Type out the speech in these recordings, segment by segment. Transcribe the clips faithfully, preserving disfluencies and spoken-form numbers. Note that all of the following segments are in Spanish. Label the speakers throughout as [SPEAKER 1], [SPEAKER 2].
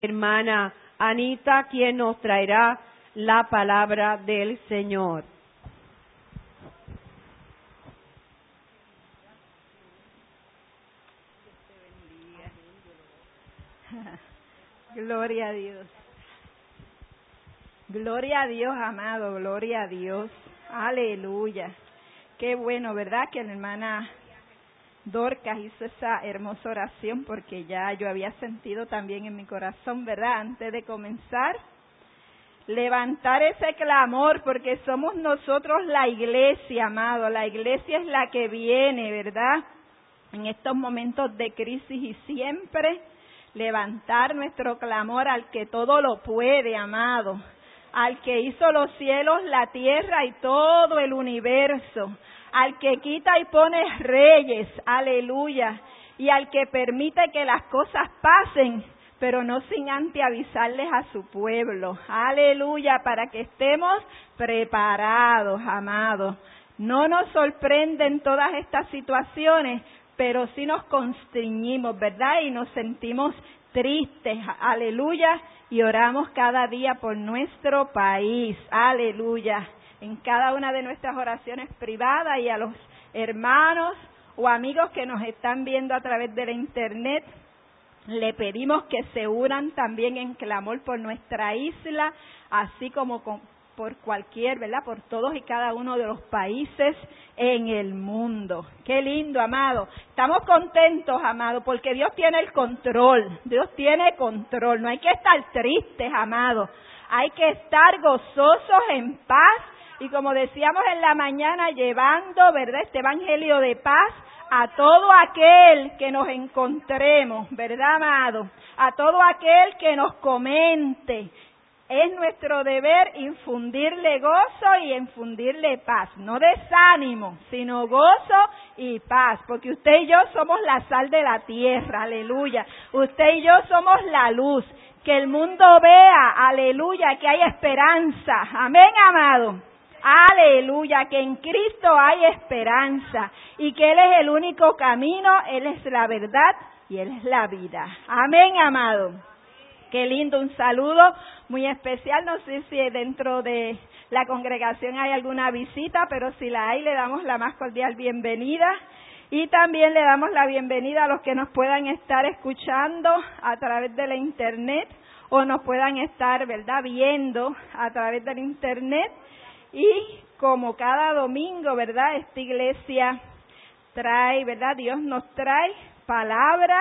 [SPEAKER 1] hermana Anita, quien nos traerá la palabra del Señor.
[SPEAKER 2] Gloria a Dios. Gloria a Dios, amado, gloria a Dios. Aleluya. Qué bueno, ¿verdad? Que la hermana Dorcas hizo esa hermosa oración, porque ya yo había sentido también en mi corazón, ¿verdad? Antes de comenzar, levantar ese clamor, porque somos nosotros la iglesia, amado. La iglesia es la que viene, ¿verdad? En estos momentos de crisis, y siempre levantar nuestro clamor al que todo lo puede, amado, al que hizo los cielos, la tierra y todo el universo, al que quita y pone reyes, aleluya, y al que permite que las cosas pasen, pero no sin antes avisarles a su pueblo, aleluya, para que estemos preparados, amados. No nos sorprenden todas estas situaciones, pero sí nos constreñimos, ¿verdad? Y nos sentimos tristes, aleluya, y oramos cada día por nuestro país, aleluya, en cada una de nuestras oraciones privadas, y a los hermanos o amigos que nos están viendo a través de la internet, le pedimos que se unan también en clamor por nuestra isla, así como con por cualquier, ¿verdad? Por todos y cada uno de los países en el mundo. Qué lindo, amado. Estamos contentos, amado, porque Dios tiene el control. Dios tiene control. No hay que estar tristes, amado. Hay que estar gozosos, en paz, y como decíamos en la mañana, llevando, ¿verdad?, este evangelio de paz a todo aquel que nos encontremos, ¿verdad, amado? A todo aquel que nos comente. Es nuestro deber infundirle gozo y infundirle paz, no desánimo, sino gozo y paz, porque usted y yo somos la sal de la tierra, aleluya. Usted y yo somos la luz, que el mundo vea, aleluya, que hay esperanza, amén, amado. Aleluya, que en Cristo hay esperanza y que Él es el único camino, Él es la verdad y Él es la vida. Amén, amado. Qué lindo, un saludo muy especial. No sé si dentro de la congregación hay alguna visita, pero si la hay, le damos la más cordial bienvenida. Y también le damos la bienvenida a los que nos puedan estar escuchando a través de la internet o nos puedan estar, ¿verdad?, viendo a través de la internet. Y como cada domingo, ¿verdad?, esta iglesia trae, ¿verdad?, Dios nos trae palabra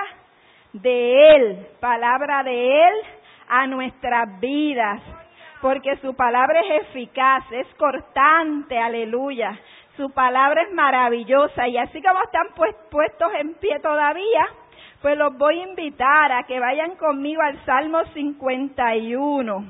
[SPEAKER 2] de Él, palabra de Él a nuestras vidas, porque su palabra es eficaz, es cortante, aleluya, su palabra es maravillosa, y así como están pues, puestos en pie todavía, pues los voy a invitar a que vayan conmigo al Salmo cincuenta y uno,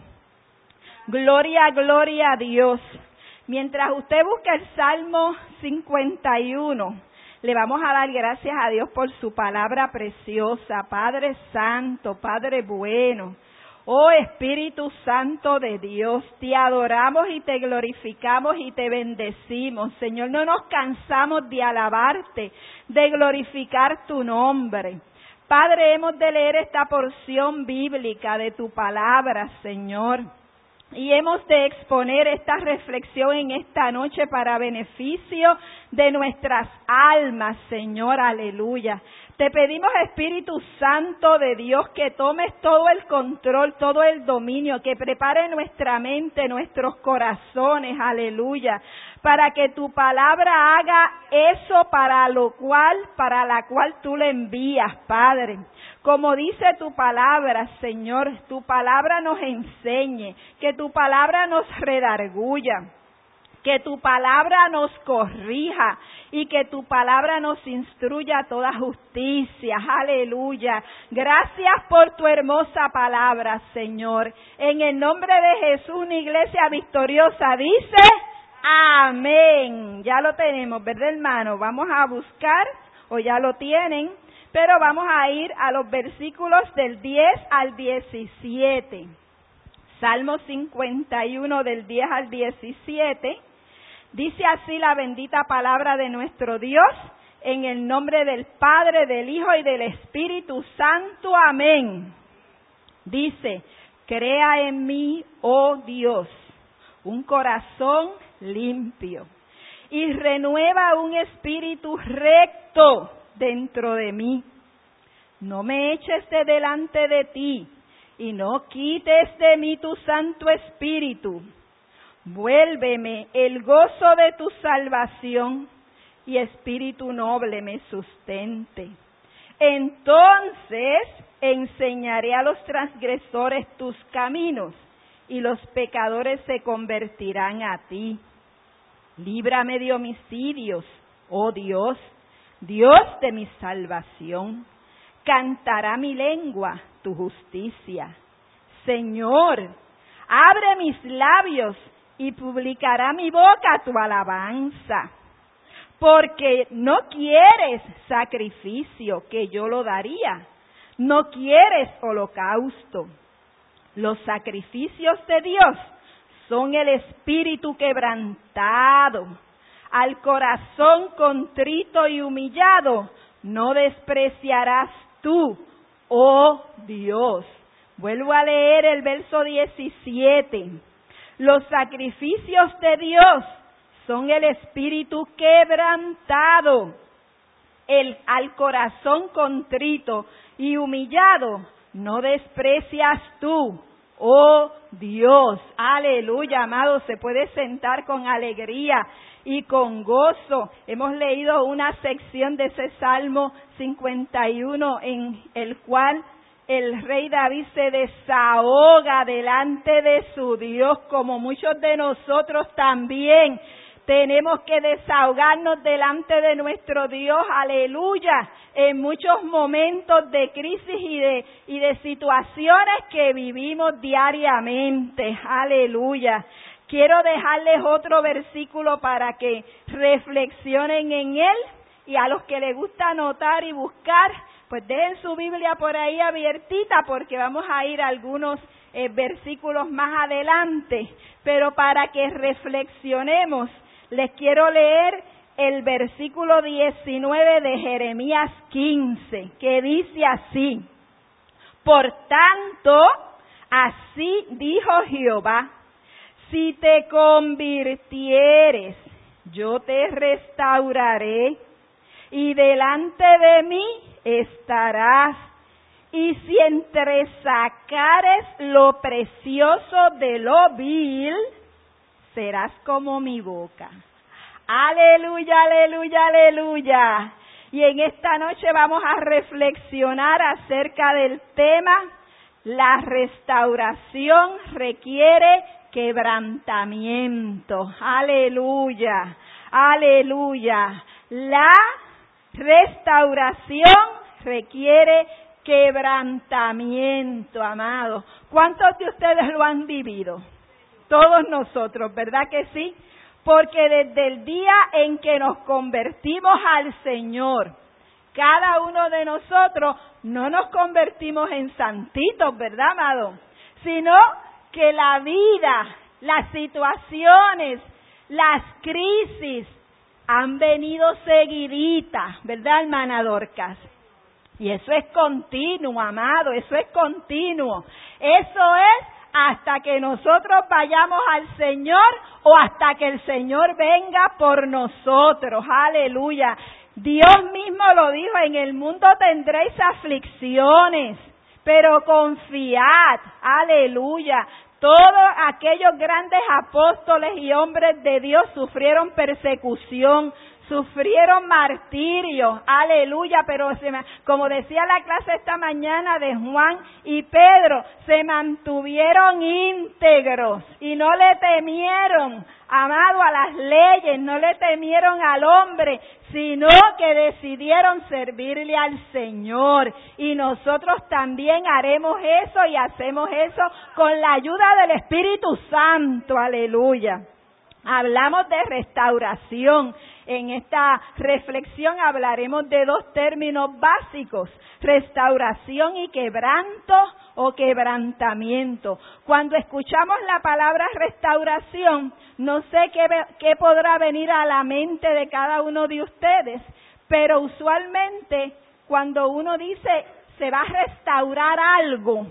[SPEAKER 2] gloria, gloria a Dios. Mientras usted busca el Salmo cincuenta y uno, le vamos a dar gracias a Dios por su palabra preciosa. Padre Santo, Padre bueno, oh Espíritu Santo de Dios, te adoramos y te glorificamos y te bendecimos. Señor, no nos cansamos de alabarte, de glorificar tu nombre. Padre, hemos de leer esta porción bíblica de tu palabra, Señor. Y hemos de exponer esta reflexión en esta noche para beneficio de nuestras almas, Señor, aleluya. Te pedimos, Espíritu Santo de Dios, que tomes todo el control, todo el dominio, que prepare nuestra mente, nuestros corazones, aleluya, para que tu palabra haga eso para lo cual, para la cual tú le envías, Padre. Como dice tu palabra, Señor, tu palabra nos enseñe, que tu palabra nos redarguya, que tu palabra nos corrija y que tu palabra nos instruya a toda justicia. Aleluya. Gracias por tu hermosa palabra, Señor. En el nombre de Jesús, una iglesia victoriosa dice amén. Ya lo tenemos, ¿verdad, hermano? Vamos a buscar, o ya lo tienen, pero vamos a ir a los versículos del diez al diecisiete. Salmo cincuenta y uno del diez al diecisiete. Dice así la bendita palabra de nuestro Dios, en el nombre del Padre, del Hijo y del Espíritu Santo. Amén. Dice, crea en mí, oh Dios, un corazón limpio y renueva un espíritu recto dentro de mí. No me eches de delante de ti y no quites de mí tu Santo Espíritu. Vuélveme el gozo de tu salvación y espíritu noble me sustente. Entonces enseñaré a los transgresores tus caminos y los pecadores se convertirán a ti. Líbrame de homicidios, oh Dios, Dios de mi salvación. Cantará mi lengua tu justicia. Señor, abre mis labios y publicará mi boca tu alabanza. Porque no quieres sacrificio, que yo lo daría. No quieres holocausto. Los sacrificios de Dios son el espíritu quebrantado. Al corazón contrito y humillado no despreciarás tú, oh Dios. Vuelvo a leer el verso diecisiete. Los sacrificios de Dios son el espíritu quebrantado. El, al corazón contrito y humillado no desprecias tú, oh Dios. Aleluya, amado. Se puede sentar con alegría y con gozo. Hemos leído una sección de ese Salmo cincuenta y uno en el cual el rey David se desahoga delante de su Dios, como muchos de nosotros también tenemos que desahogarnos delante de nuestro Dios, aleluya, en muchos momentos de crisis y de, y de situaciones que vivimos diariamente, aleluya. Quiero dejarles otro versículo para que reflexionen en él, y a los que les gusta anotar y buscar, pues dejen su Biblia por ahí abiertita, porque vamos a ir a algunos eh, versículos más adelante. Pero para que reflexionemos, les quiero leer el versículo diecinueve de Jeremías quince, que dice así: Por tanto, así dijo Jehová, si te convirtieres, yo te restauraré, y delante de mí estarás, y si entresacares lo precioso de lo vil, serás como mi boca. Aleluya, aleluya, aleluya. Y en esta noche vamos a reflexionar acerca del tema: la restauración requiere quebrantamiento. Aleluya, aleluya. La restauración requiere quebrantamiento, amado. ¿Cuántos de ustedes lo han vivido? Todos nosotros, ¿verdad que sí? Porque desde el día en que nos convertimos al Señor, cada uno de nosotros no nos convertimos en santitos, ¿verdad, amado? Sino que la vida, las situaciones, las crisis han venido seguiditas, ¿verdad, hermana Dorcas? Y eso es continuo, amado, eso es continuo. Eso es hasta que nosotros vayamos al Señor o hasta que el Señor venga por nosotros. Aleluya. Dios mismo lo dijo: en el mundo tendréis aflicciones, pero confiad. Aleluya. Todos aquellos grandes apóstoles y hombres de Dios sufrieron persecución, sufrieron martirio, aleluya, pero se, como decía la clase esta mañana de Juan y Pedro, se mantuvieron íntegros y no le temieron, amado, a las leyes, no le temieron al hombre, sino que decidieron servirle al Señor. Y nosotros también haremos eso y hacemos eso con la ayuda del Espíritu Santo, aleluya. Hablamos de restauración. En esta reflexión hablaremos de dos términos básicos: restauración y quebranto o quebrantamiento. Cuando escuchamos la palabra restauración, no sé qué, qué podrá venir a la mente de cada uno de ustedes, pero usualmente cuando uno dice se va a restaurar algo,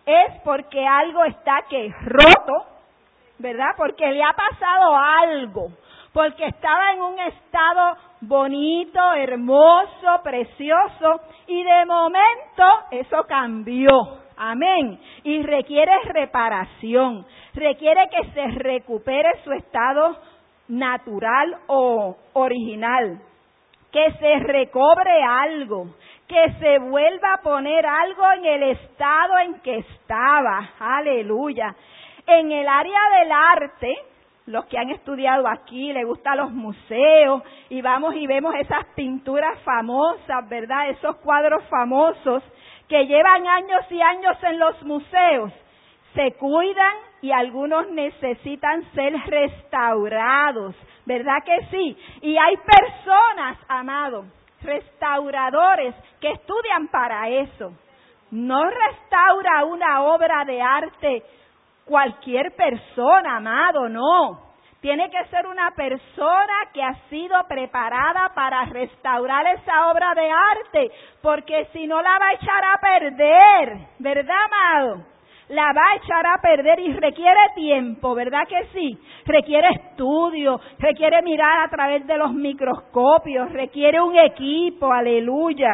[SPEAKER 2] es porque algo está que roto, ¿verdad? Porque le ha pasado algo, porque estaba en un estado bonito, hermoso, precioso, y de momento eso cambió. Amén. Y requiere reparación, requiere que se recupere su estado natural o original, que se recobre algo, que se vuelva a poner algo en el estado en que estaba. Aleluya. En el área del arte, los que han estudiado aquí, les gustan los museos, y vamos y vemos esas pinturas famosas, ¿verdad? Esos cuadros famosos que llevan años y años en los museos, se cuidan y algunos necesitan ser restaurados, ¿verdad que sí? Y hay personas, amados, restauradores que estudian para eso. No restaura una obra de arte cualquier persona, amado, no. Tiene que ser una persona que ha sido preparada para restaurar esa obra de arte, porque si no la va a echar a perder, ¿verdad, amado? La va a echar a perder y requiere tiempo, ¿verdad que sí? Requiere estudio, requiere mirar a través de los microscopios, requiere un equipo, aleluya,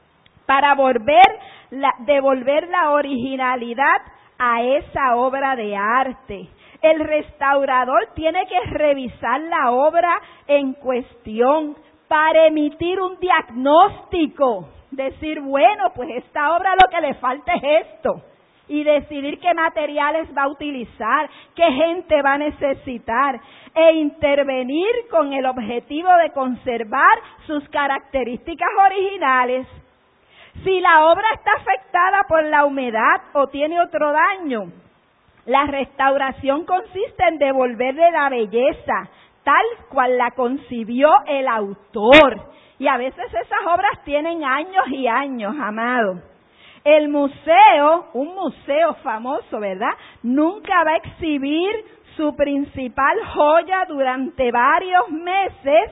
[SPEAKER 2] para volver la, devolver la originalidad a esa obra de arte. El restaurador tiene que revisar la obra en cuestión para emitir un diagnóstico. Decir, bueno, pues esta obra lo que le falta es esto. Y decidir qué materiales va a utilizar, qué gente va a necesitar. E intervenir con el objetivo de conservar sus características originales. Si la obra está afectada por la humedad o tiene otro daño, la restauración consiste en devolverle la belleza, tal cual la concibió el autor. Y a veces esas obras tienen años y años, amado. El museo, un museo famoso, ¿verdad?, nunca va a exhibir su principal joya durante varios meses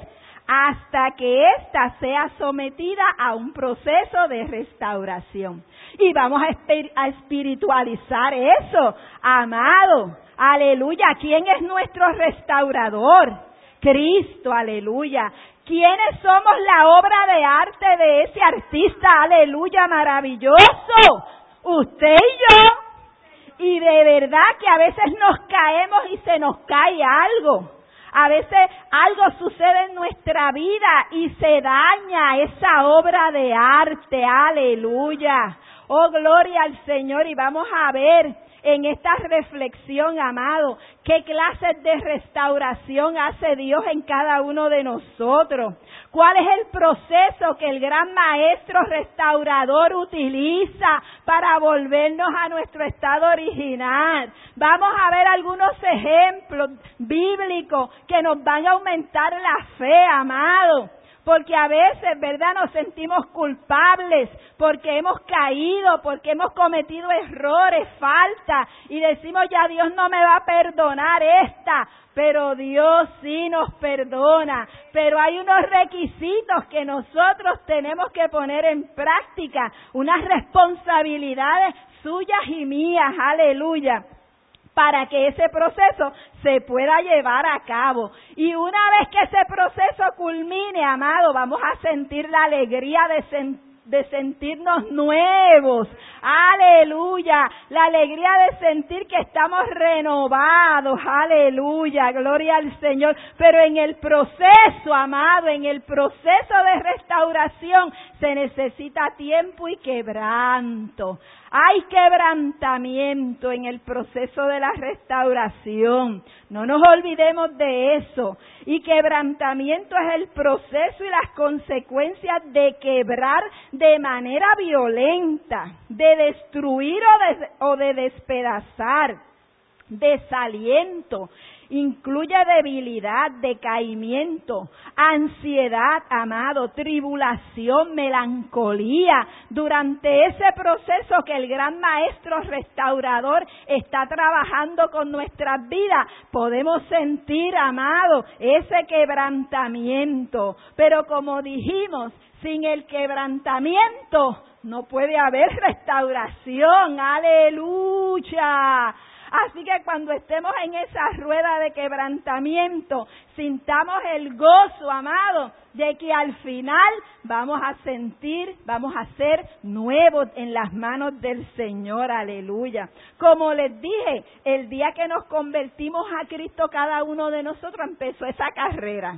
[SPEAKER 2] hasta que ésta sea sometida a un proceso de restauración. Y vamos a, espir- a espiritualizar eso, amado. Aleluya. ¿Quién es nuestro restaurador? Cristo, aleluya. ¿Quiénes somos la obra de arte de ese artista? Aleluya, maravilloso. Usted y yo. Y de verdad que a veces nos caemos y se nos cae algo. A veces algo sucede en nuestra vida y se daña esa obra de arte. Aleluya. Oh, gloria al Señor. Y vamos a ver en esta reflexión, amado, qué clases de restauración hace Dios en cada uno de nosotros. ¿Cuál es el proceso que el gran maestro restaurador utiliza para volvernos a nuestro estado original? Vamos a ver algunos ejemplos bíblicos que nos van a aumentar la fe, amado. Porque a veces, ¿verdad?, nos sentimos culpables porque hemos caído, porque hemos cometido errores, faltas, y decimos, ya Dios no me va a perdonar esta, pero Dios sí nos perdona. Pero hay unos requisitos que nosotros tenemos que poner en práctica, unas responsabilidades suyas y mías, aleluya, para que ese proceso se pueda llevar a cabo. Y una vez que ese proceso culmine, amado, vamos a sentir la alegría de sentir de sentirnos nuevos, aleluya, la alegría de sentir que estamos renovados, aleluya, gloria al Señor. Pero en el proceso, amado, en el proceso de restauración se necesita tiempo y quebranto. Hay quebrantamiento en el proceso de la restauración. No nos olvidemos de eso. Y quebrantamiento es el proceso y las consecuencias de quebrar de manera violenta, de destruir o de, o de despedazar, desaliento. Incluye debilidad, decaimiento, ansiedad, amado, tribulación, melancolía. Durante ese proceso que el gran maestro restaurador está trabajando con nuestras vidas, podemos sentir, amado, ese quebrantamiento. Pero como dijimos, sin el quebrantamiento no puede haber restauración. ¡Aleluya! Así que cuando estemos en esa rueda de quebrantamiento, sintamos el gozo, amado, de que al final vamos a sentir, vamos a ser nuevos en las manos del Señor, aleluya. Como les dije, el día que nos convertimos a Cristo, cada uno de nosotros empezó esa carrera.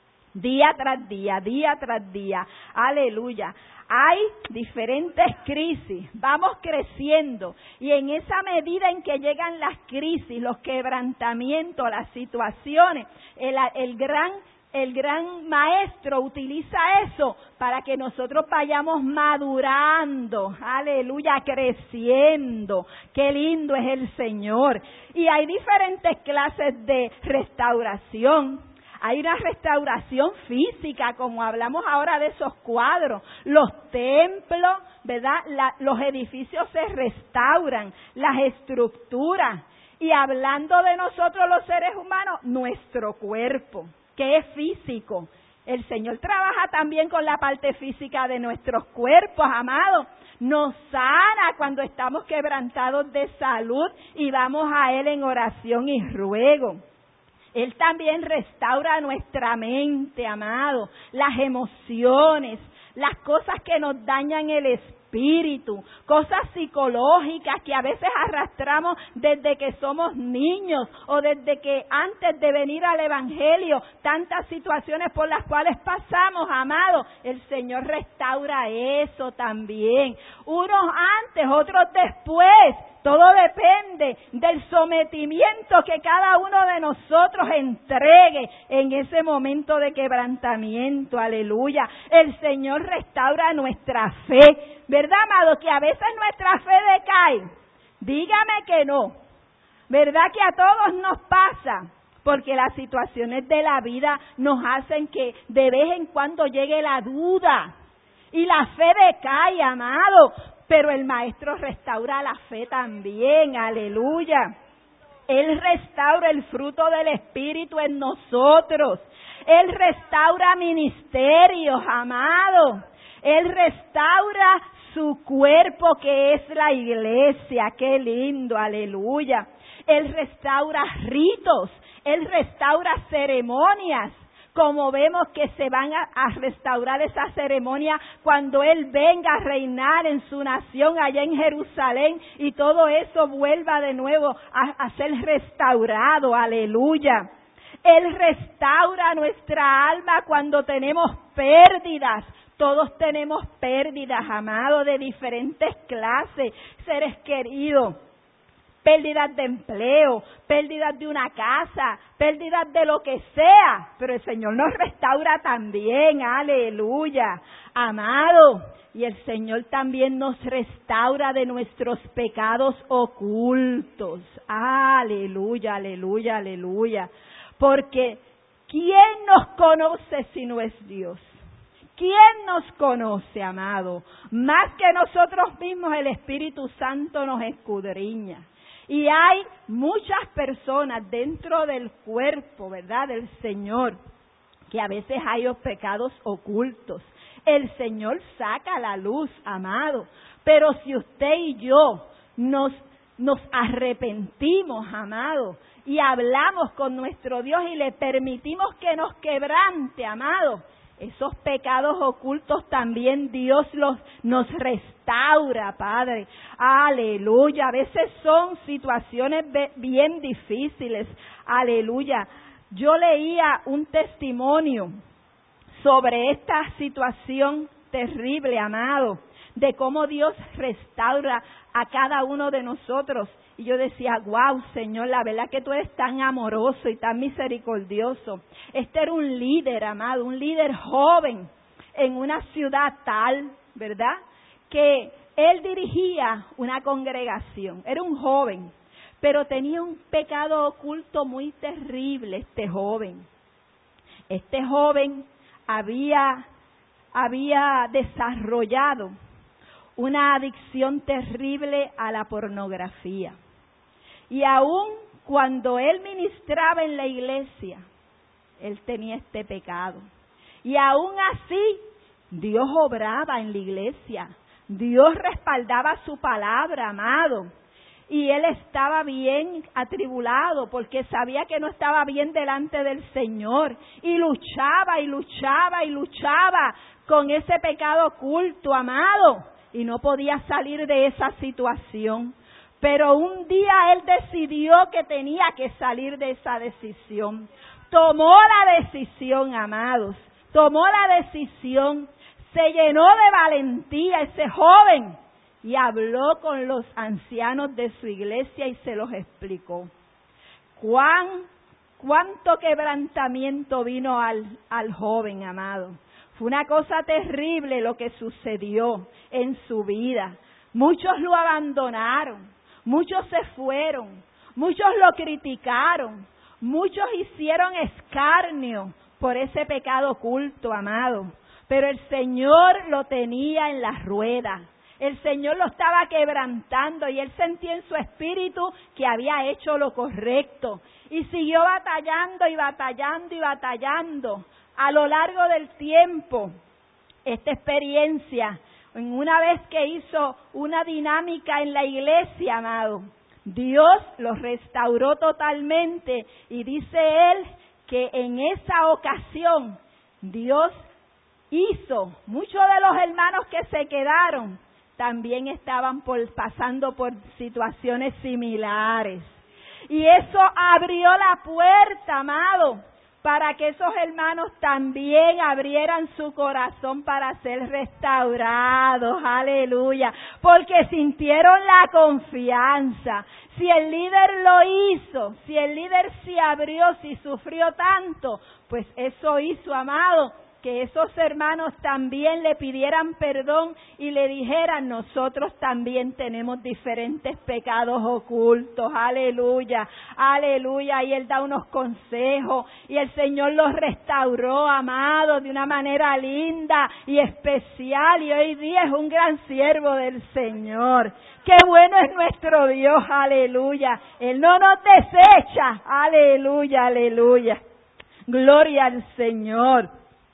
[SPEAKER 2] Día tras día, día tras día, aleluya. Hay diferentes crisis, vamos creciendo y en esa medida en que llegan las crisis, los quebrantamientos, las situaciones, el, el gran el gran maestro utiliza eso para que nosotros vayamos madurando, aleluya, creciendo. Qué lindo es el Señor. Y hay diferentes clases de restauración. Hay una restauración física, como hablamos ahora de esos cuadros. Los templos, ¿verdad? La, los edificios se restauran, las estructuras. Y hablando de nosotros los seres humanos, nuestro cuerpo, que es físico. El Señor trabaja también con la parte física de nuestros cuerpos, amados. Nos sana cuando estamos quebrantados de salud y vamos a Él en oración y ruego. Él también restaura nuestra mente, amado, las emociones, las cosas que nos dañan el espíritu, cosas psicológicas que a veces arrastramos desde que somos niños o desde que antes de venir al Evangelio, tantas situaciones por las cuales pasamos, amado. El Señor restaura eso también. Unos antes, otros después. Todo depende del sometimiento que cada uno de nosotros entregue en ese momento de quebrantamiento. Aleluya. El Señor restaura nuestra fe. ¿Verdad, amado? Que a veces nuestra fe decae. Dígame que no. ¿Verdad que a todos nos pasa? Porque las situaciones de la vida nos hacen que de vez en cuando llegue la duda. Y la fe decae, amado. Pero el Maestro restaura la fe también, aleluya. Él restaura el fruto del Espíritu en nosotros. Él restaura ministerios, amado. Él restaura su cuerpo que es la iglesia. Qué lindo, aleluya. Él restaura ritos. Él restaura ceremonias. Como vemos que se van a, a restaurar esa ceremonia cuando Él venga a reinar en su nación allá en Jerusalén y todo eso vuelva de nuevo a, a ser restaurado, aleluya. Él restaura nuestra alma cuando tenemos pérdidas. Todos tenemos pérdidas, amados, de diferentes clases, seres queridos. Pérdidas de empleo, pérdidas de una casa, pérdidas de lo que sea, pero el Señor nos restaura también, aleluya, amado, y el Señor también nos restaura de nuestros pecados ocultos, aleluya, aleluya, aleluya, porque ¿quién nos conoce si no es Dios? ¿Quién nos conoce, amado? Más que nosotros mismos, el Espíritu Santo nos escudriña. Y hay muchas personas dentro del cuerpo, ¿verdad?, del Señor, que a veces hay los pecados ocultos. El Señor saca a la luz, amado. Pero si usted y yo nos, nos arrepentimos, amado, y hablamos con nuestro Dios y le permitimos que nos quebrante, amado, esos pecados ocultos también Dios los nos restaura, Padre. Aleluya. A veces son situaciones bien difíciles. Aleluya. Yo leía un testimonio sobre esta situación terrible, amado, de cómo Dios restaura a cada uno de nosotros. Y yo decía, wow, Señor, la verdad que tú eres tan amoroso y tan misericordioso. Este era un líder, amado, un líder joven en una ciudad tal, ¿verdad?, que él dirigía una congregación. Era un joven, pero tenía un pecado oculto muy terrible este joven. Este joven había, había desarrollado una adicción terrible a la pornografía. Y aún cuando él ministraba en la iglesia, él tenía este pecado. Y aún así, Dios obraba en la iglesia. Dios respaldaba su palabra, amado. Y él estaba bien atribulado porque sabía que no estaba bien delante del Señor. Y luchaba y luchaba y luchaba con ese pecado oculto, amado. Y no podía salir de esa situación. Pero un día él decidió que tenía que salir de esa decisión. Tomó la decisión, amados. Tomó la decisión. Se llenó de valentía ese joven. Y habló con los ancianos de su iglesia y se los explicó. Cuán, cuánto quebrantamiento vino al, al joven, amado. Fue una cosa terrible lo que sucedió en su vida. Muchos lo abandonaron, muchos se fueron, muchos lo criticaron, muchos hicieron escarnio por ese pecado oculto, amado. Pero el Señor lo tenía en la rueda. El Señor lo estaba quebrantando y él sentía en su espíritu que había hecho lo correcto. Y siguió batallando y batallando y batallando a lo largo del tiempo. Esta experiencia, en una vez que hizo una dinámica en la iglesia, amado, Dios lo restauró totalmente. Y dice él que en esa ocasión Dios hizo, muchos de los hermanos que se quedaron, también estaban por, pasando por situaciones similares. Y eso abrió la puerta, amado, para que esos hermanos también abrieran su corazón para ser restaurados. Aleluya. Porque sintieron la confianza. Si el líder lo hizo, si el líder se abrió, si sufrió tanto, pues eso hizo, amado, que esos hermanos también le pidieran perdón y le dijeran, nosotros también tenemos diferentes pecados ocultos, aleluya, aleluya, y él da unos consejos, y el Señor los restauró, amado, de una manera linda y especial, y hoy día es un gran siervo del Señor. ¡Qué bueno es nuestro Dios, aleluya! Él no nos desecha, aleluya, aleluya, gloria al Señor.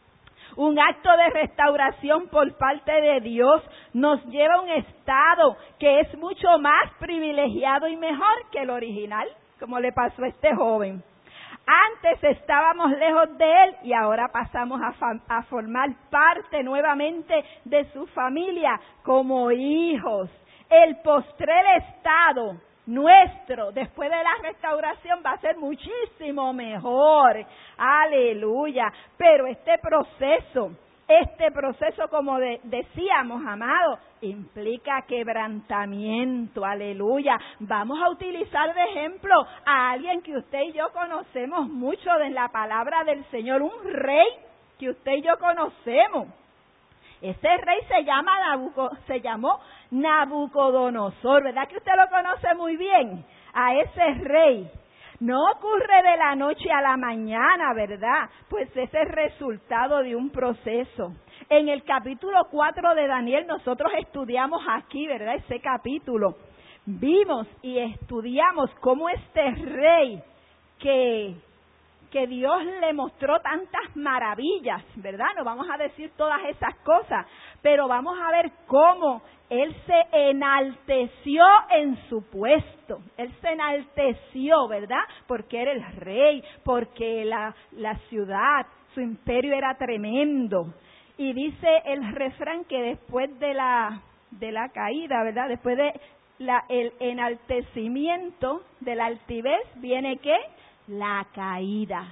[SPEAKER 2] Un acto de restauración por parte de Dios nos lleva a un estado que es mucho más privilegiado y mejor que el original, como le pasó a este joven. Antes estábamos lejos de él y ahora pasamos a, fa- a formar parte nuevamente de su familia como hijos. El postrer estado nuestro, después de la restauración, va a ser muchísimo mejor. Aleluya. Pero este proceso, este proceso, como de, decíamos, amado, implica quebrantamiento. Aleluya. Vamos a utilizar de ejemplo a alguien que usted y yo conocemos mucho de la palabra del Señor, un rey que usted y yo conocemos. Ese rey se llama Nabuco, se llamó Nabucodonosor, ¿verdad que usted lo conoce muy bien? A ese rey. No ocurre de la noche a la mañana, ¿verdad? Pues ese es el resultado de un proceso. En el capítulo cuatro de Daniel nosotros estudiamos aquí, ¿verdad? Ese capítulo. Vimos y estudiamos cómo este rey que... que Dios le mostró tantas maravillas, ¿verdad? No vamos a decir todas esas cosas, pero vamos a ver cómo él se enalteció en su puesto. Él se enalteció, ¿verdad? Porque era el rey, porque la, la ciudad, su imperio era tremendo. Y dice el refrán que después de la, de la caída, ¿verdad? Después de la, el enaltecimiento de la altivez, ¿viene qué? La caída.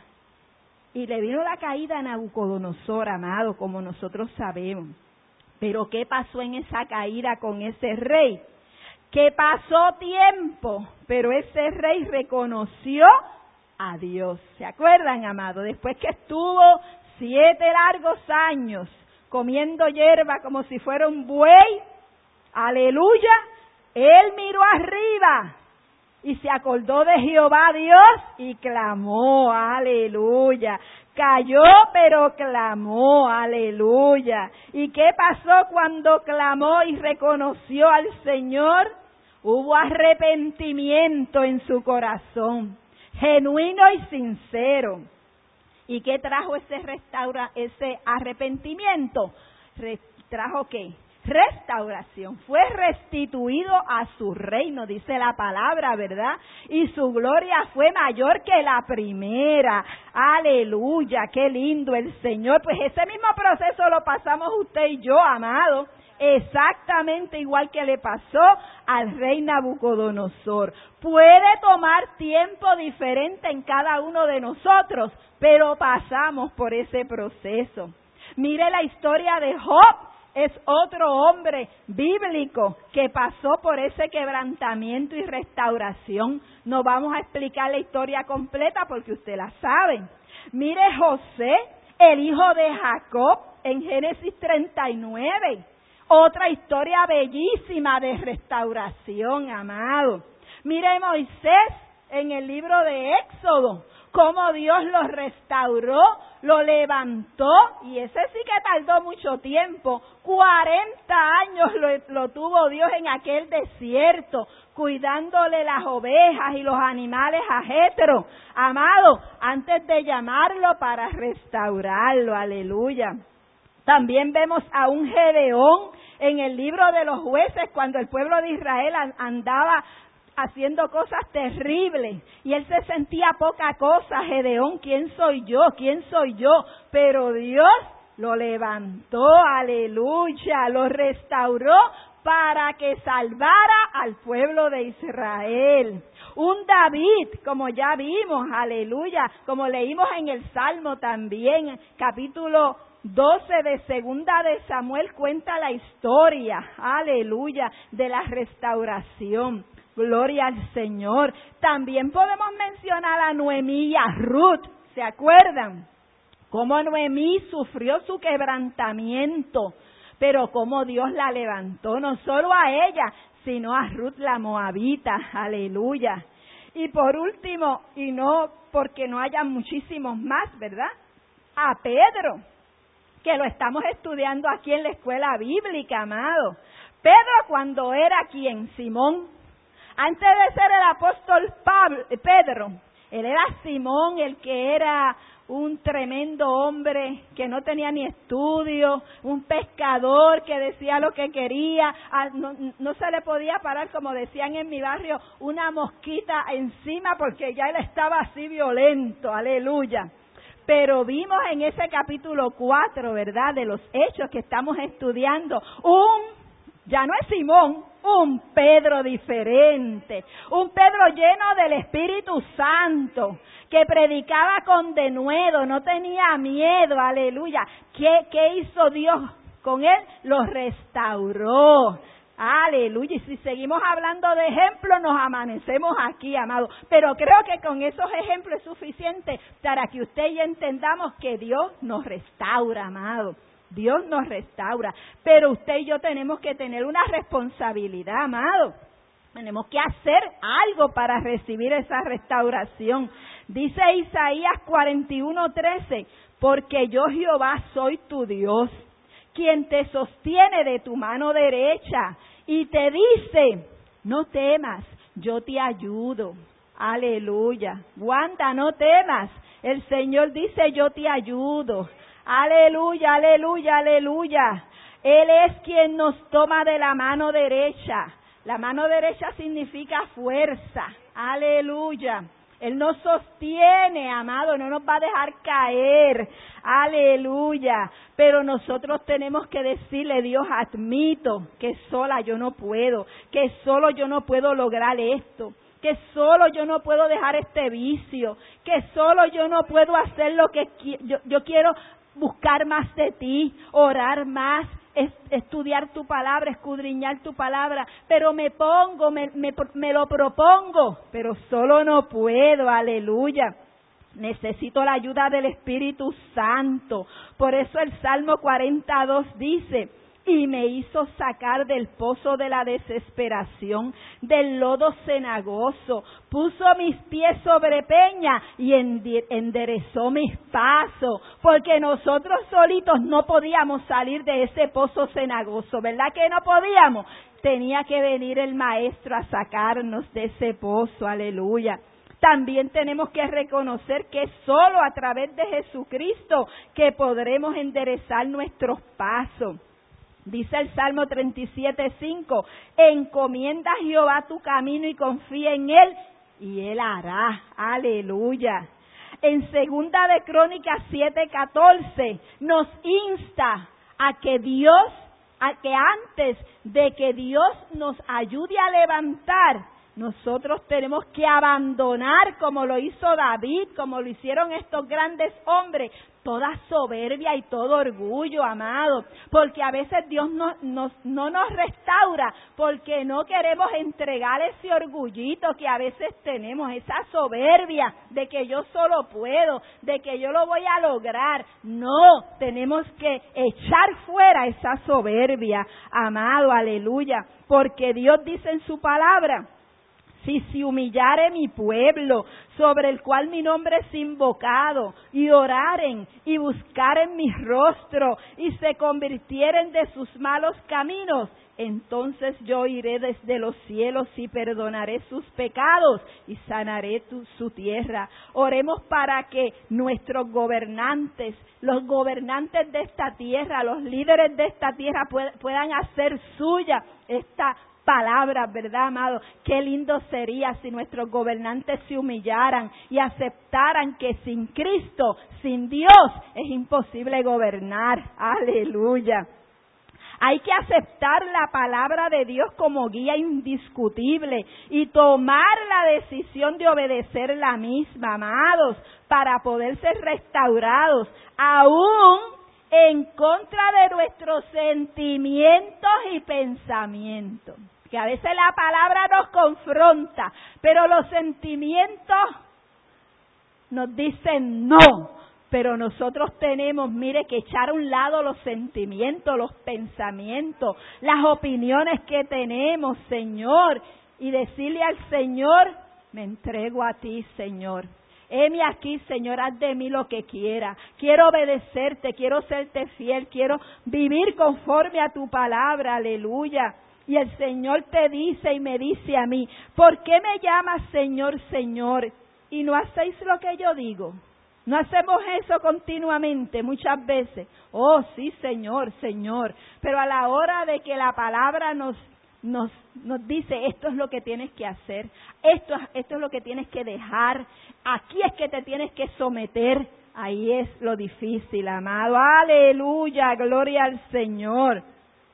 [SPEAKER 2] Y le vino la caída a Nabucodonosor, amado, como nosotros sabemos. Pero ¿qué pasó en esa caída con ese rey? Que pasó tiempo, pero ese rey reconoció a Dios. ¿Se acuerdan, amado? Después que estuvo siete largos años comiendo hierba como si fuera un buey, aleluya, él miró arriba y se acordó de Jehová Dios y clamó, aleluya. Cayó, pero clamó, aleluya. ¿Y qué pasó cuando clamó y reconoció al Señor? Hubo arrepentimiento en su corazón, genuino y sincero. ¿Y qué trajo ese restaura, ese arrepentimiento? Re, ¿Trajo qué? restauración, fue restituido a su reino, dice la palabra, ¿verdad? Y su gloria fue mayor que la primera. Aleluya, qué lindo el Señor. Pues ese mismo proceso lo pasamos usted y yo, amado, exactamente igual que le pasó al rey Nabucodonosor. Puede tomar tiempo diferente en cada uno de nosotros, pero pasamos por ese proceso. Mire la historia de Job. Es otro hombre bíblico que pasó por ese quebrantamiento y restauración. No vamos a explicar la historia completa porque usted la sabe. Mire José, el hijo de Jacob, en Génesis treinta y nueve. Otra historia bellísima de restauración, amado. Mire Moisés en el libro de Éxodo, cómo Dios lo restauró, lo levantó, y ese sí que tardó mucho tiempo. cuarenta años lo, lo tuvo Dios en aquel desierto, cuidándole las ovejas y los animales a Jetro, amado, antes de llamarlo para restaurarlo. Aleluya. También vemos a un Gedeón en el libro de los jueces, cuando el pueblo de Israel andaba haciendo cosas terribles, y él se sentía poca cosa. Gedeón, ¿quién soy yo? ¿Quién soy yo? Pero Dios lo levantó, aleluya, lo restauró para que salvara al pueblo de Israel. Un David, como ya vimos, aleluya, como leímos en el Salmo también, capítulo doce de Segunda de Samuel, cuenta la historia, aleluya, de la restauración. Gloria al Señor. También podemos mencionar a Noemí y a Ruth. ¿Se acuerdan? Cómo Noemí sufrió su quebrantamiento, pero cómo Dios la levantó, no solo a ella, sino a Ruth la moabita. Aleluya. Y por último, y no porque no haya muchísimos más, ¿verdad? A Pedro, que lo estamos estudiando aquí en la escuela bíblica, amado. Pedro, cuando era quien, Simón, antes de ser el apóstol Pablo, Pedro, él era Simón, el que era un tremendo hombre que no tenía ni estudio, un pescador que decía lo que quería, no, no se le podía parar, como decían en mi barrio, una mosquita encima porque ya él estaba así violento, aleluya. Pero vimos en ese capítulo cuatro, ¿verdad?, de los hechos que estamos estudiando, un Ya no es Simón, un Pedro diferente, un Pedro lleno del Espíritu Santo, que predicaba con denuedo, no tenía miedo, aleluya. ¿Qué, qué hizo Dios con él? Lo restauró, aleluya. Y si seguimos hablando de ejemplos, nos amanecemos aquí, amado. Pero creo que con esos ejemplos es suficiente para que usted y yo entendamos que Dios nos restaura, amado. Dios nos restaura, pero usted y yo tenemos que tener una responsabilidad, amado. Tenemos que hacer algo para recibir esa restauración. Dice Isaías cuarenta y uno, trece, porque yo Jehová soy tu Dios, quien te sostiene de tu mano derecha y te dice, no temas, yo te ayudo. Aleluya. Wanda, no temas, el Señor dice, yo te ayudo. Aleluya, aleluya, aleluya. Él es quien nos toma de la mano derecha. La mano derecha significa fuerza. Aleluya. Él nos sostiene, amado, no nos va a dejar caer. Aleluya. Pero nosotros tenemos que decirle, Dios, admito que sola yo no puedo, que solo yo no puedo lograr esto, que solo yo no puedo dejar este vicio, que solo yo no puedo hacer lo que qui- yo, yo quiero. Buscar más de ti, orar más, es, estudiar tu palabra, escudriñar tu palabra, pero me pongo, me, me, me lo propongo, pero solo no puedo, aleluya. Necesito la ayuda del Espíritu Santo. Por eso el Salmo cuarenta y dos dice, y me hizo sacar del pozo de la desesperación, del lodo cenagoso, puso mis pies sobre peña y enderezó mis pasos, porque nosotros solitos no podíamos salir de ese pozo cenagoso, ¿verdad que no podíamos? Tenía que venir el Maestro a sacarnos de ese pozo, aleluya. También tenemos que reconocer que es solo a través de Jesucristo que podremos enderezar nuestros pasos. Dice el Salmo treinta y siete, cinco, encomienda a Jehová tu camino y confía en Él, y Él hará. Aleluya. En Segunda de Crónicas siete, catorce, nos insta a que Dios, a que antes de que Dios nos ayude a levantar, nosotros tenemos que abandonar, como lo hizo David, como lo hicieron estos grandes hombres, toda soberbia y todo orgullo, amado, porque a veces Dios no nos, no nos restaura, porque no queremos entregar ese orgullito que a veces tenemos, esa soberbia de que yo solo puedo, de que yo lo voy a lograr. No, tenemos que echar fuera esa soberbia, amado, aleluya, porque Dios dice en su palabra, si se humillare mi pueblo, sobre el cual mi nombre es invocado, y oraren y buscaren mi rostro, y se convirtieren de sus malos caminos, entonces yo iré desde los cielos y perdonaré sus pecados y sanaré tu, su tierra. Oremos para que nuestros gobernantes, los gobernantes de esta tierra, los líderes de esta tierra pued, puedan hacer suya esta palabras, ¿verdad, amado? Qué lindo sería si nuestros gobernantes se humillaran y aceptaran que sin Cristo, sin Dios, es imposible gobernar. Aleluya. Hay que aceptar la palabra de Dios como guía indiscutible y tomar la decisión de obedecer la misma, amados, para poder ser restaurados, aún en contra de nuestros sentimientos y pensamientos. Que a veces la palabra nos confronta, pero los sentimientos nos dicen no. Pero nosotros tenemos, mire, que echar a un lado los sentimientos, los pensamientos, las opiniones que tenemos, Señor, y decirle al Señor, me entrego a ti, Señor. Heme aquí, Señor, haz de mí lo que quiera. Quiero obedecerte, quiero serte fiel, quiero vivir conforme a tu palabra, aleluya. Y el Señor te dice y me dice a mí, ¿por qué me llamas Señor, Señor? Y no hacéis lo que yo digo. No hacemos eso continuamente, muchas veces. Oh, sí, Señor, Señor. Pero a la hora de que la palabra nos Nos, nos dice, esto es lo que tienes que hacer, esto, esto es lo que tienes que dejar, aquí es que te tienes que someter, ahí es lo difícil, amado, aleluya, gloria al Señor.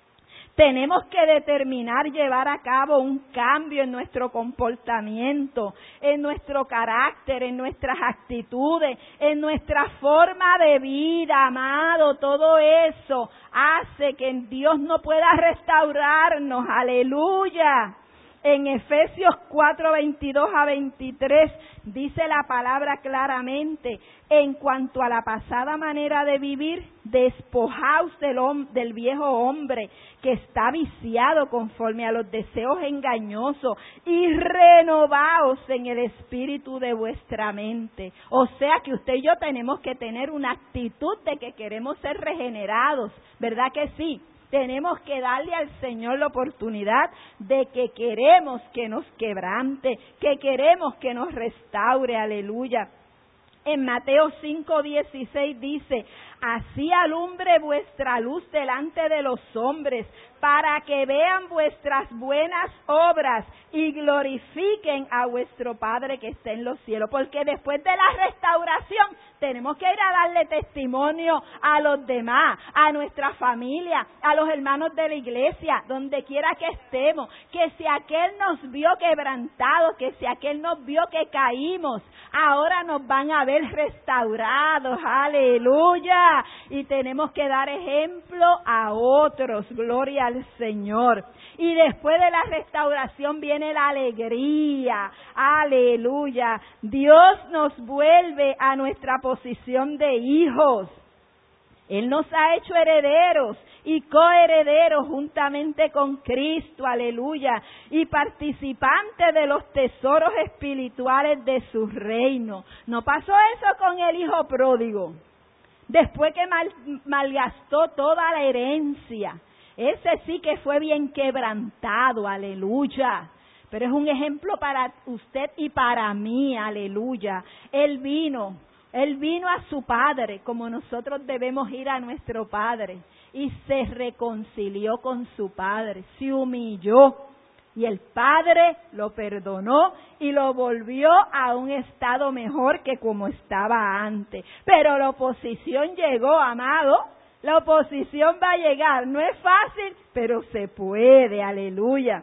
[SPEAKER 2] Tenemos que determinar llevar a cabo un cambio en nuestro comportamiento, en nuestro carácter, en nuestras actitudes, en nuestra forma de vida, amado. Todo eso hace que Dios no pueda restaurarnos. Aleluya. En Efesios cuatro, veintidós a veintitrés dice la palabra claramente, en cuanto a la pasada manera de vivir, despojaos del, del viejo hombre que está viciado conforme a los deseos engañosos y renovaos en el espíritu de vuestra mente. O sea que usted y yo tenemos que tener una actitud de que queremos ser regenerados, ¿verdad que sí? Tenemos que darle al Señor la oportunidad de que queremos que nos quebrante, que queremos que nos restaure, aleluya. En Mateo cinco, dieciséis dice, así alumbre vuestra luz delante de los hombres, para que vean vuestras buenas obras y glorifiquen a vuestro Padre que está en los cielos. Porque después de la restauración tenemos que ir a darle testimonio a los demás, a nuestra familia, a los hermanos de la iglesia, donde quiera que estemos, que si aquel nos vio quebrantados, que si aquel nos vio que caímos, ahora nos van a ver restaurados, aleluya, y tenemos que dar ejemplo a otros, gloria al Señor. Y después de la restauración viene la alegría, aleluya. Dios nos vuelve a nuestra posición de hijos. Él nos ha hecho herederos y coherederos juntamente con Cristo, aleluya, y participantes de los tesoros espirituales de su reino. ¿No pasó eso con el hijo pródigo? Después que mal, malgastó toda la herencia, ese sí que fue bien quebrantado, aleluya. Pero es un ejemplo para usted y para mí, aleluya. Él vino, Él vino a su Padre, como nosotros debemos ir a nuestro Padre. y se reconcilió con su padre, se humilló. Y el padre lo perdonó y lo volvió a un estado mejor que como estaba antes. Pero la oposición llegó, amado. La oposición va a llegar. No es fácil, pero se puede. Aleluya.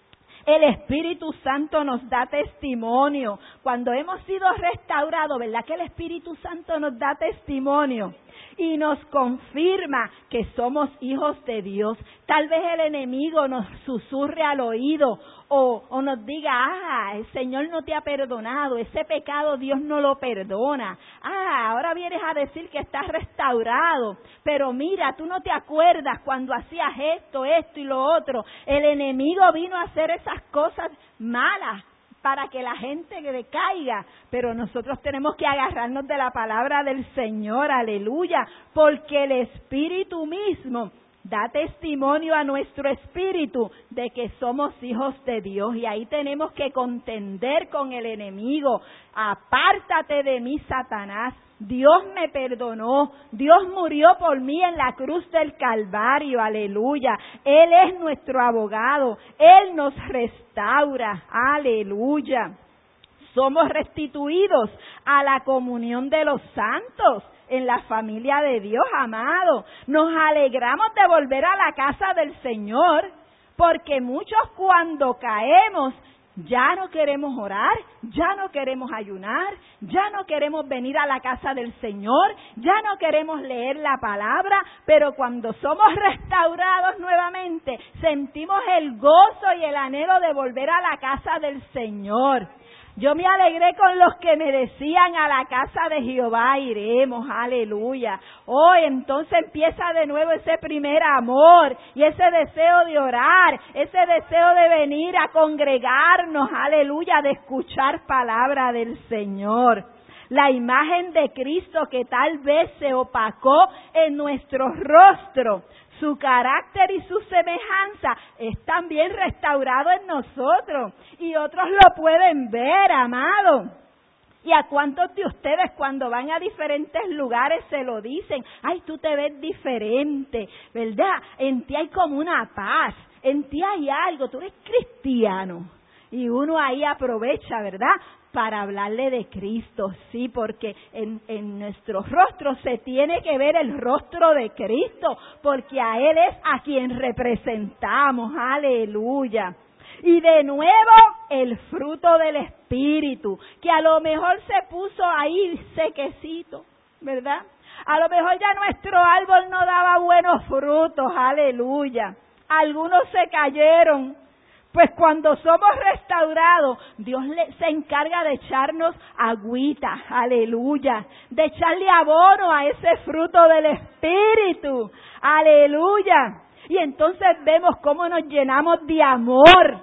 [SPEAKER 2] El Espíritu Santo nos da testimonio. Cuando hemos sido restaurados, ¿verdad que el Espíritu Santo nos da testimonio? Y nos confirma que somos hijos de Dios. Tal vez el enemigo nos susurre al oído o, o nos diga, ah, el Señor no te ha perdonado, ese pecado Dios no lo perdona. Ah, ahora vienes a decir que estás restaurado, pero mira, tú no te acuerdas cuando hacías esto, esto y lo otro. El enemigo vino a hacer esas cosas malas para que la gente decaiga, pero nosotros tenemos que agarrarnos de la palabra del Señor, aleluya, porque el Espíritu mismo da testimonio a nuestro espíritu de que somos hijos de Dios, y ahí tenemos que contender con el enemigo. Apártate de mí, Satanás. Dios me perdonó, Dios murió por mí en la cruz del Calvario, aleluya. Él es nuestro abogado, Él nos restaura, aleluya. Somos restituidos a la comunión de los santos en la familia de Dios, amado. Nos alegramos de volver a la casa del Señor, porque muchos cuando caemos ya no queremos orar, ya no queremos ayunar, ya no queremos venir a la casa del Señor, ya no queremos leer la palabra, pero cuando somos restaurados nuevamente, sentimos el gozo y el anhelo de volver a la casa del Señor. Yo me alegré con los que me decían, a la casa de Jehová iremos, aleluya. Hoy entonces empieza de nuevo ese primer amor y ese deseo de orar, ese deseo de venir a congregarnos, aleluya, de escuchar palabra del Señor. La imagen de Cristo que tal vez se opacó en nuestro rostro, su carácter y su semejanza es también restaurado en nosotros, y otros lo pueden ver, amado. ¿Y a cuántos de ustedes cuando van a diferentes lugares se lo dicen? Ay, tú te ves diferente, ¿verdad? En ti hay como una paz, en ti hay algo, tú eres cristiano. Y uno ahí aprovecha, ¿verdad?, para hablarle de Cristo, sí, porque en, en nuestro rostro se tiene que ver el rostro de Cristo, porque a Él es a quien representamos, aleluya. Y de nuevo, el fruto del Espíritu, que a lo mejor se puso ahí sequecito, ¿verdad? A lo mejor ya nuestro árbol no daba buenos frutos, aleluya. Algunos se cayeron. Pues cuando somos restaurados, Dios le, se encarga de echarnos agüita, aleluya, de echarle abono a ese fruto del Espíritu, aleluya. Y entonces vemos cómo nos llenamos de amor,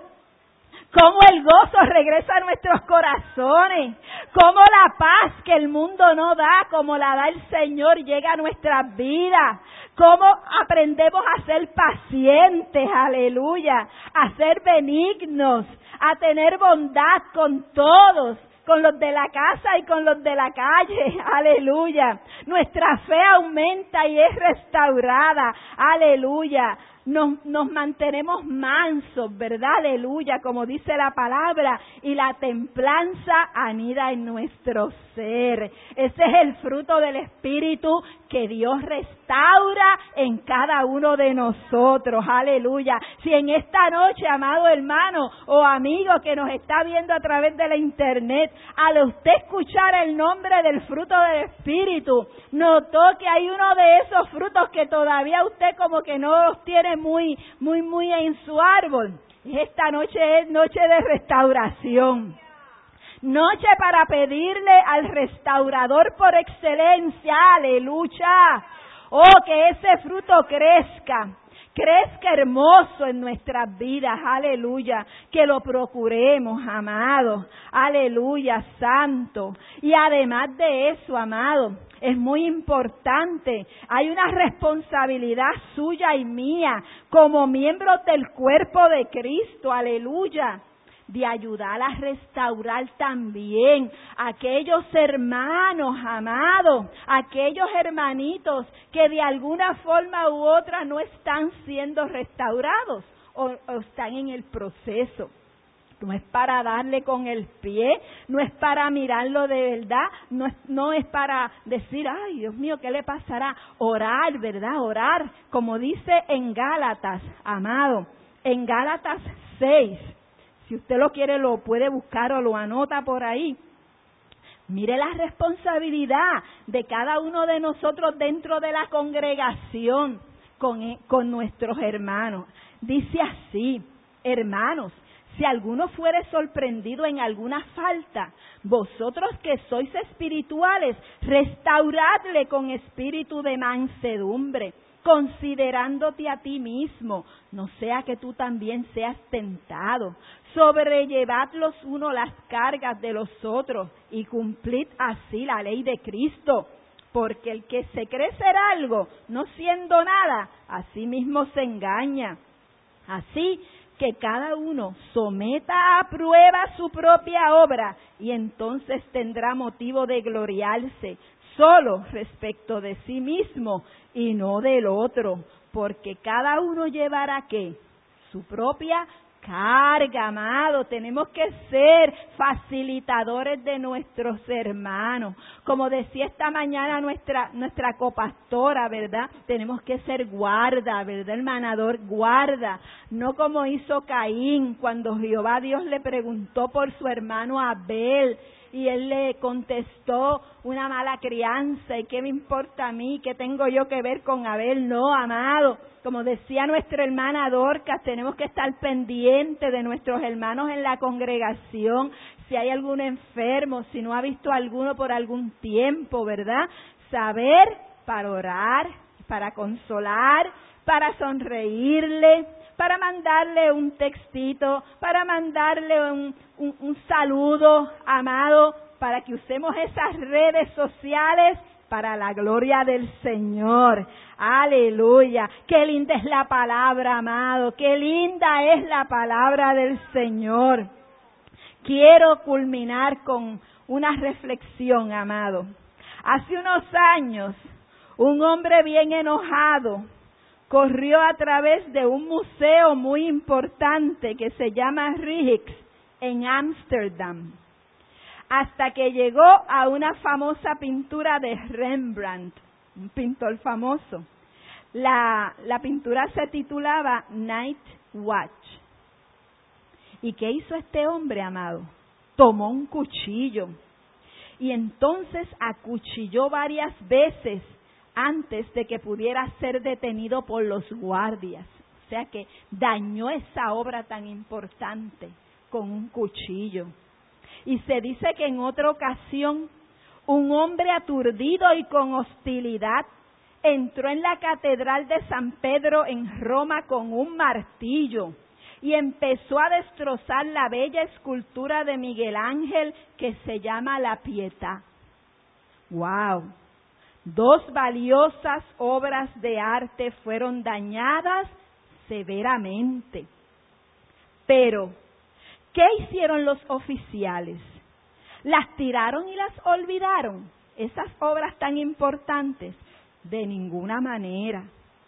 [SPEAKER 2] cómo el gozo regresa a nuestros corazones, cómo la paz que el mundo no da, como la da el Señor, llega a nuestras vidas. Cómo aprendemos a ser pacientes, aleluya, a ser benignos, a tener bondad con todos, con los de la casa y con los de la calle, aleluya. Nuestra fe aumenta y es restaurada, aleluya. Nos, nos mantenemos mansos, ¿verdad? Aleluya, como dice la palabra, y la templanza anida en nuestro ser. Ese es el fruto del Espíritu que Dios restaura en cada uno de nosotros, aleluya. Si en esta noche, amado hermano o amigo que nos está viendo a través de la internet, al usted escuchar el nombre del fruto del Espíritu, notó que hay uno de esos frutos que todavía usted como que no los tiene muy, muy, muy en su árbol, esta noche es noche de restauración. Noche para pedirle al restaurador por excelencia, aleluya. Oh, que ese fruto crezca, crezca hermoso en nuestras vidas, aleluya. Que lo procuremos, amado, aleluya, santo. Y además de eso, amado, es muy importante, hay una responsabilidad suya y mía como miembros del cuerpo de Cristo, aleluya. de ayudar a restaurar también a aquellos hermanos amados, aquellos hermanitos que de alguna forma u otra no están siendo restaurados o, o están en el proceso. No es para darle con el pie, no es para mirarlo de verdad, no es, no es para decir, ay Dios mío, ¿qué le pasará? Orar, ¿verdad? Orar, como dice en Gálatas, amado, en Gálatas seis, si usted lo quiere lo puede buscar o lo anota por ahí. Mire la responsabilidad de cada uno de nosotros dentro de la congregación con, con nuestros hermanos. Dice así, hermanos, si alguno fuere sorprendido en alguna falta, vosotros que sois espirituales, restauradle con espíritu de mansedumbre, considerándote a ti mismo, no sea que tú también seas tentado. Sobrellevad los unos las cargas de los otros y cumplid así la ley de Cristo. Porque el que se cree ser algo, no siendo nada, a sí mismo se engaña. Así que cada uno someta a prueba su propia obra y entonces tendrá motivo de gloriarse solo respecto de sí mismo y no del otro, porque cada uno llevará ¿qué? Su propia carga, amado. Tenemos que ser facilitadores de nuestros hermanos. Como decía esta mañana nuestra nuestra copastora, ¿verdad? Tenemos que ser guarda, ¿verdad, hermanador? Guarda. No como hizo Caín cuando Jehová Dios le preguntó por su hermano Abel y él le contestó una mala crianza. ¿Y qué me importa a mí? ¿Qué tengo yo que ver con Abel? No, amado. Como decía nuestra hermana Dorcas, tenemos que estar pendientes de nuestros hermanos en la congregación. Si hay algún enfermo, si no ha visto a alguno por algún tiempo, ¿verdad? Saber para orar, para consolar, para sonreírle, para mandarle un textito, para mandarle un, un, un saludo, amado, para que usemos esas redes sociales para la gloria del Señor. Aleluya. Qué linda es la palabra, amado. Qué linda es la palabra del Señor. Quiero culminar con una reflexión, amado. Hace unos años, un hombre bien enojado corrió a través de un museo muy importante que se llama Rijks en Ámsterdam, hasta que llegó a una famosa pintura de Rembrandt, un pintor famoso. La, la pintura se titulaba Night Watch. ¿Y qué hizo este hombre, amado? Tomó un cuchillo y entonces acuchilló varias veces antes de que pudiera ser detenido por los guardias. O sea que dañó esa obra tan importante con un cuchillo. Y se dice que en otra ocasión, un hombre aturdido y con hostilidad entró en la Catedral de San Pedro en Roma con un martillo y empezó a destrozar la bella escultura de Miguel Ángel que se llama La Pietà. ¡Wow! Dos valiosas obras de arte fueron dañadas severamente. Pero ¿qué hicieron los oficiales? ¿Las tiraron y las olvidaron? Esas obras tan importantes. De ninguna manera.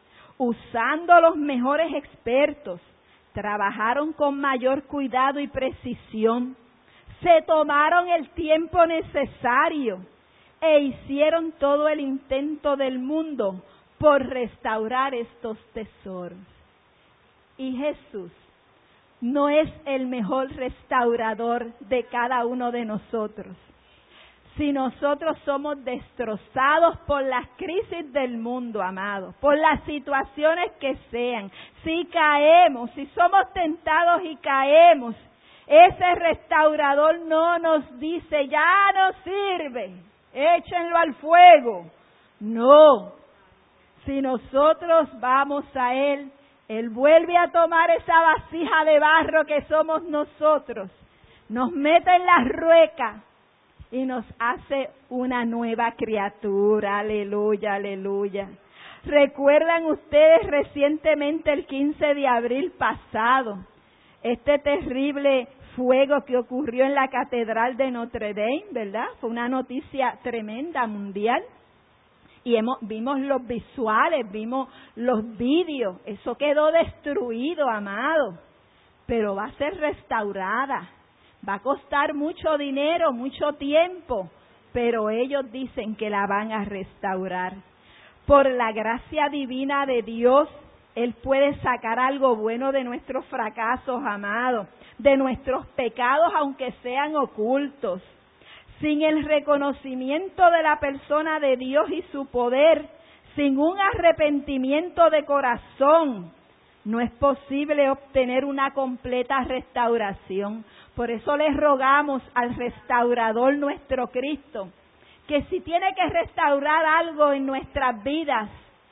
[SPEAKER 2] Usando los mejores expertos, trabajaron con mayor cuidado y precisión. Se tomaron el tiempo necesario e hicieron todo el intento del mundo por restaurar estos tesoros. Y Jesús no es el mejor restaurador de cada uno de nosotros. Si nosotros somos destrozados por las crisis del mundo, amados, por las situaciones que sean, si caemos, si somos tentados y caemos, ese restaurador no nos dice, ya no sirve, échenlo al fuego. No, si nosotros vamos a Él, Él vuelve a tomar esa vasija de barro que somos nosotros, nos mete en la rueca y nos hace una nueva criatura. Aleluya, aleluya. ¿Recuerdan ustedes recientemente el quince de abril pasado? Este terrible fuego que ocurrió en la Catedral de Notre Dame, ¿verdad? Fue una noticia tremenda, mundial. Y hemos, vimos los visuales, vimos los vídeos. Eso quedó destruido, amado. Pero va a ser restaurada. Va a costar mucho dinero, mucho tiempo. Pero ellos dicen que la van a restaurar. Por la gracia divina de Dios, Él puede sacar algo bueno de nuestros fracasos, amados, de nuestros pecados, aunque sean ocultos. Sin el reconocimiento de la persona de Dios y su poder, sin un arrepentimiento de corazón, no es posible obtener una completa restauración. Por eso les rogamos al restaurador nuestro Cristo, que si tiene que restaurar algo en nuestras vidas,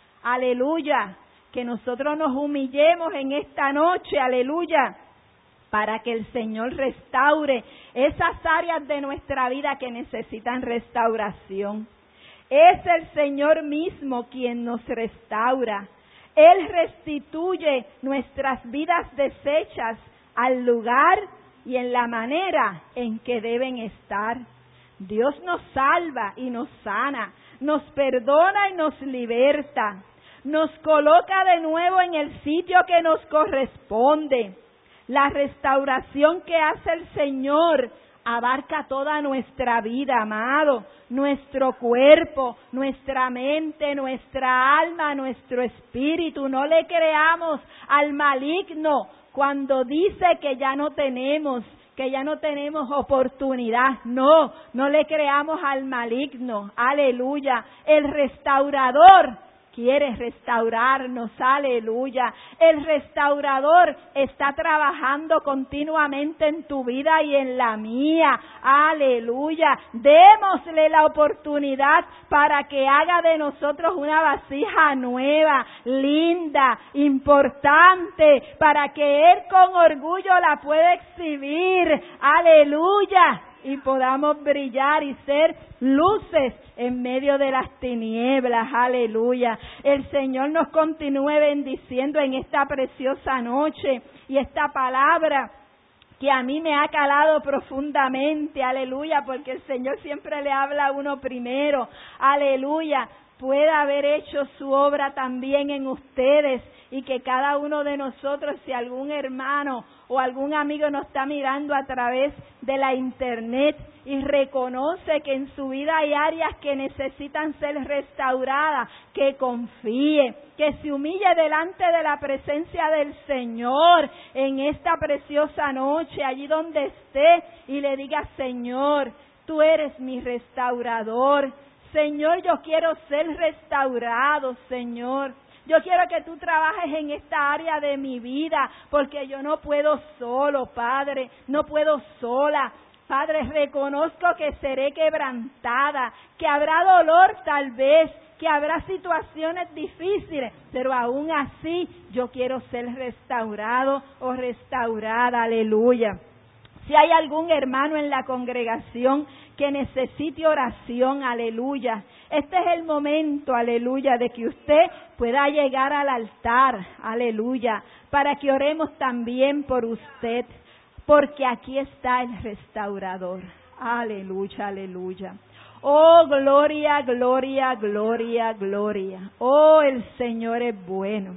[SPEAKER 2] aleluya, que nosotros nos humillemos en esta noche, aleluya, para que el Señor restaure esas áreas de nuestra vida que necesitan restauración. Es el Señor mismo quien nos restaura. Él restituye nuestras vidas deshechas al lugar y en la manera en que deben estar. Dios nos salva y nos sana, nos perdona y nos liberta, nos coloca de nuevo en el sitio que nos corresponde. La restauración que hace el Señor abarca toda nuestra vida, amado, nuestro cuerpo, nuestra mente, nuestra alma, nuestro espíritu. No le creamos al maligno cuando dice que ya no tenemos, que ya no tenemos oportunidad. No, no le creamos al maligno. Aleluya. El restaurador quiere restaurarnos, aleluya. El restaurador está trabajando continuamente en tu vida y en la mía, aleluya. Démosle la oportunidad para que haga de nosotros una vasija nueva, linda, importante, para que Él con orgullo la pueda exhibir, aleluya. Y podamos brillar y ser luces en medio de las tinieblas, aleluya. El Señor nos continúe bendiciendo en esta preciosa noche y esta palabra que a mí me ha calado profundamente, aleluya, porque el Señor siempre le habla a uno primero, aleluya. Pueda haber hecho su obra también en ustedes y que cada uno de nosotros, si algún hermano o algún amigo nos está mirando a través de la internet y reconoce que en su vida hay áreas que necesitan ser restauradas, que confíe, que se humille delante de la presencia del Señor en esta preciosa noche, allí donde esté, y le diga: Señor, tú eres mi restaurador. Señor, yo quiero ser restaurado, Señor. Yo quiero que tú trabajes en esta área de mi vida, porque yo no puedo solo, Padre, no puedo sola. Padre, reconozco que seré quebrantada, que habrá dolor tal vez, que habrá situaciones difíciles, pero aún así yo quiero ser restaurado o restaurada, aleluya. Si hay algún hermano en la congregación que necesite oración, aleluya, este es el momento, aleluya, de que usted pueda llegar al altar, aleluya, para que oremos también por usted, porque aquí está el restaurador, aleluya, aleluya. Oh, gloria, gloria, gloria, gloria. Oh, el Señor es bueno.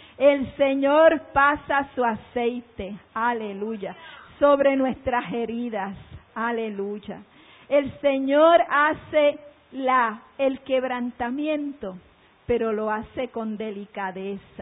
[SPEAKER 2] El Señor pasa su aceite, aleluya, sobre nuestras heridas, aleluya. El Señor hace la, el quebrantamiento, pero lo hace con delicadeza.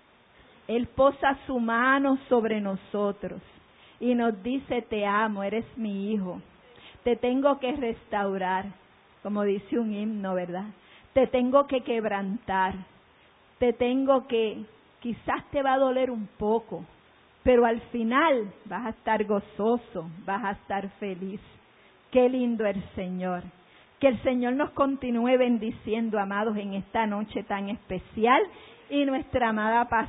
[SPEAKER 2] Él posa su mano sobre nosotros y nos dice: te amo, eres mi hijo. Te tengo que restaurar, como dice un himno, ¿verdad? Te tengo que quebrantar, te tengo que, quizás te va a doler un poco, pero al final vas a estar gozoso, vas a estar feliz. Qué lindo el Señor. Que el Señor nos continúe bendiciendo, amados, en esta noche tan especial, y nuestra amada pastora